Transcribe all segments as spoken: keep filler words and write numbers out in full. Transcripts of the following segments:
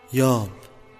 یاب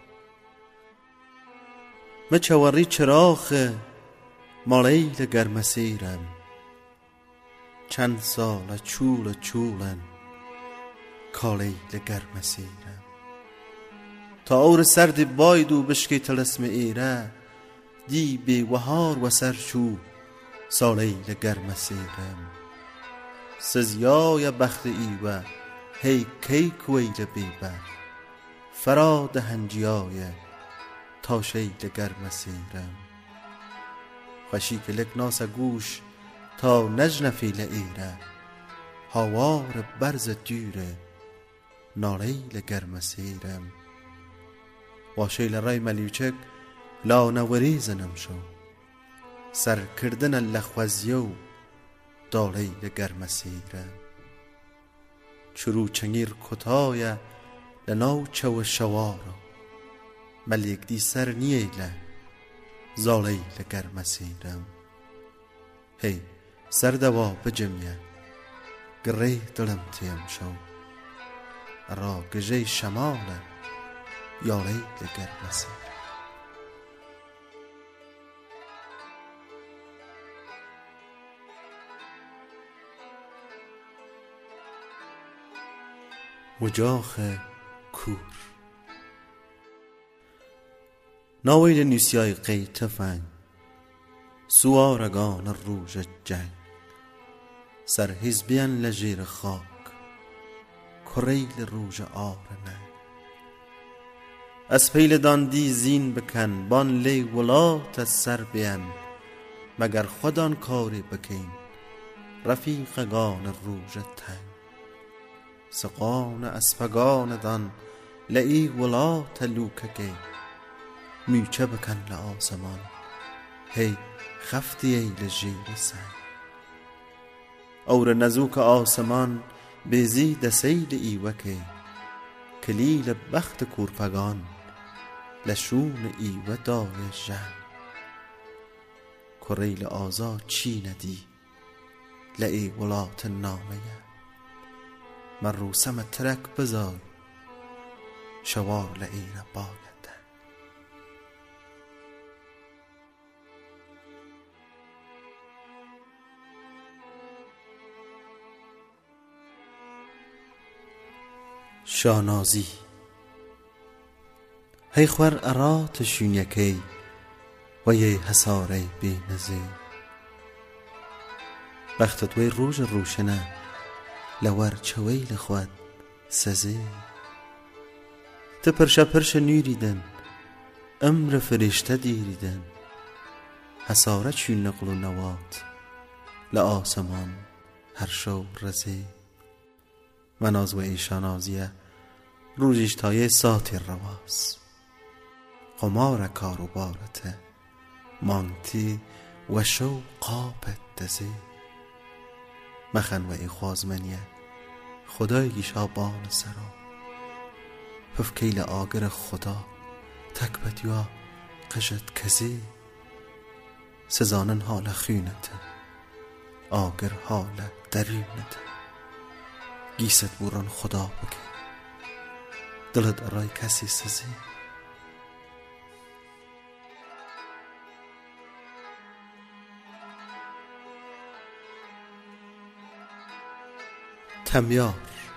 me çawarî çiraxe maleyl germesîrem çend sal e çûl e çûlen kaleyl germesîrem ta or serdî bayd û bişkê tilesmê êre dî bêwehar we ser çû saleyl germesîrem sizyaya bextê îwe hey key ku eyle bêber ferâ de hengiyaye تا شیل گرمسیرم خوشی که لک ناس گوش تا نجنفی لئیره هاوار برز دیره نالیل گرمسیرم واشیل رای ملیوچک لا نوریزنم شو سر کردن لخوزیو دالیل گرمسیرم چرو چنگیر کتایه لناو چو شوارو ملیک دی سر نییله زالیل گرمسیرم هی سر دوا بجمیه گره دلم تیم شو را گجه شماله یالیل گرمسیرم وجاخ کور ناویل نیسیای قیت فنگ سوارگان روژ جنگ سر حزبین لجیر خاک کریل روژ آرنه از پیل داندی زین بکن بان لی ولات سر بین مگر خودان کاری بکن رفیقگان روژ تنگ سقان اسپگان دان لئی ولات لوکگی میچه بکن لآسمان هی خفتی ای لجیر سنگ اور نزوک آسمان بزید سیل ایوکه کلیل بخت کورپگان لشون ایوه دای جن کریل آزا چی ندی لئی ولات نامه من روسم ترک بزای شوار لئی باید شانازی هی خور ارات شونیکی و یه حساره بی نزی بختت وی روژ روشنه لور چویل خود سزی تو پرش پرش نیریدن امر فرشته دیریدن حساره چون نقل و نوات لآسمان هر شو رزی مناز و ایشانازیه روژیش تایه ساتی رواز قمار کارو بارته مانتی و شو قابت دزی مخن و ای خوازمنیه خدای شابان سرا پفکیل آگر خدا تکبت یا قشت کزی سزانن حال خینته آگر حال درینته گیست بوران خدا بکن دلت ارای کسی سزی تمیار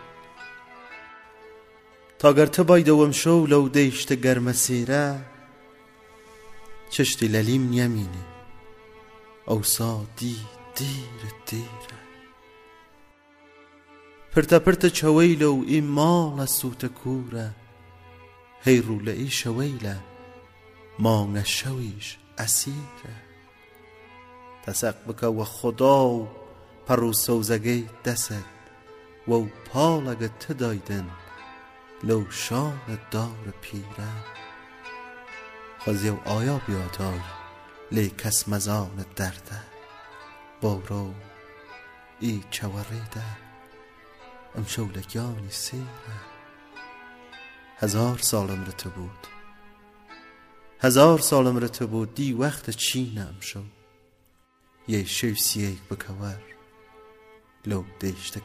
تا گر تو بایدوم شو لو دیشت گرمسیره چشتی للیم نیمینی اوسا دی دیر دیره پرتا پرتا چویلو ای مال سوت کوره هی روله ای شویله مانگ شویش اسیره تسق بکا و خدا پرو سوزگی دست و پالگ تدایدن لو شان دار پیره خزیو آیا بیادای لی کس مزان درده بارو ای چوریده ام شولگیانی سیره هزار سالم رته بود هزار سالم رته بود دی وقت چینم شو یه شو سیگ بکور لو دیشت گرمسیره.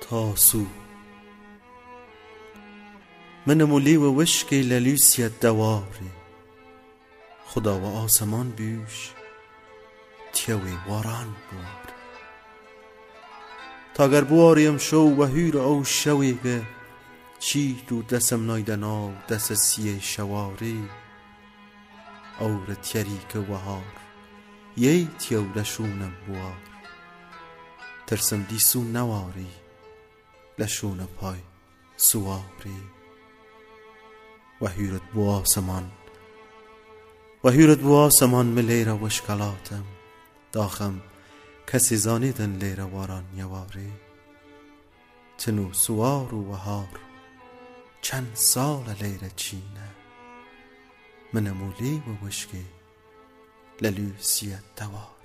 تاسو منمولی و وشکی للیسیت دواری خدا و آسمان بیش تیوی واران بوار تاگر بواریم شو و هیر او شویگه چی دو دسم نایدناو دس سیه شواری اور تیریک وهار یی تیو لشونم بوار ترسم دیسو نواری لشون پای سواری و هیرت بو آسمان و هیرت بو آسمان ملیره وشکلاتم داخم کسی زانیدن لیره واران یواری تنو سوار و وهار چند سال لیره چینه منمولی و وشکی للوسیت دوار